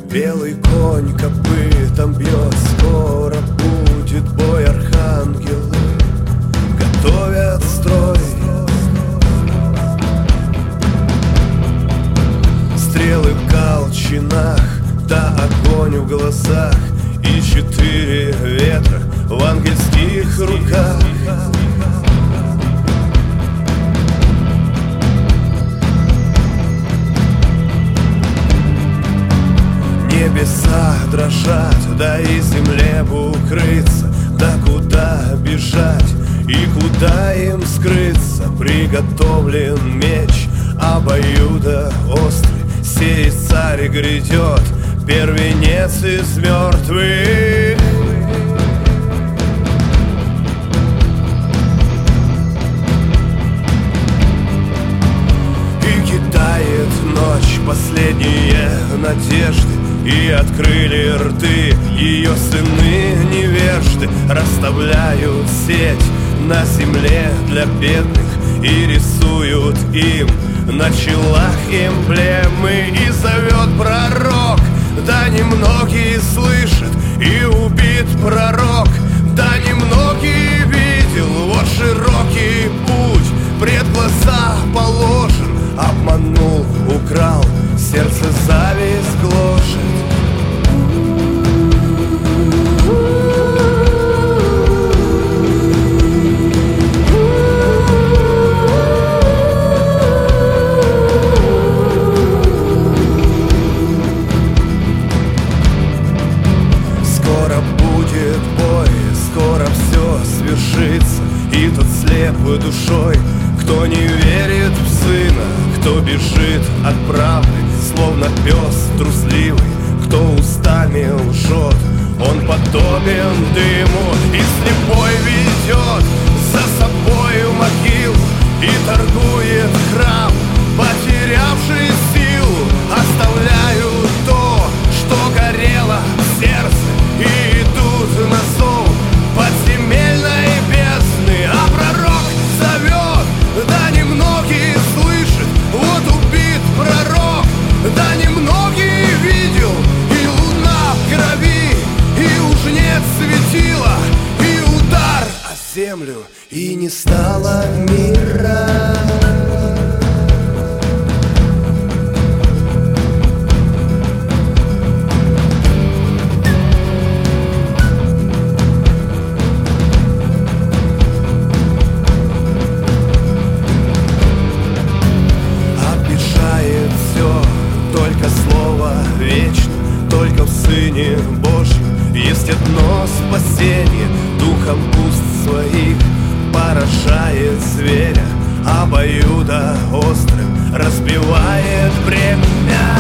Белый конь копытом бьет, скоро будет бой. Архангелы готовят строй. Стрелы в колчанах, да огонь в глазах, и 4 ветра в ангельских руках. Небеса дрожат, да и земле бы укрыться. Да куда бежать и куда им скрыться? Приготовлен меч обоюдоострый, сей царь грядет, первенец из мертвых. И кидает ночь последние надежды, и открыли рты ее сыны невежды. Расставляют сеть на земле для бедных и рисуют им на челах эмблемы. И зовет пророк, да немногие слышат, и убит пророк, да немногие видел. Вот широкий путь пред глаза положен, обманул, украл, сердце зависть гложет. Скоро будет бой, скоро все свершится, и тот слеп душой, кто не верит в сына, кто бежит от правды, словно пес трусливый, кто устами лжет. Он подобен дыму, и слепой ведет за собою могилу, и торгует храм, потерявший силу. Оставляют то, что горело в сердце, и идут на зов подземельной бездны. А пророк зовет, да немногие слышат. Вот убит пророк, да немногие видел. И луна в крови, и уж нет светила, и удар о землю, и не стало мира. Только слово вечно, только в Сыне Божьем есть одно спасение. Духом уст своих поражает зверя, обоюдоострым разбивает бремя.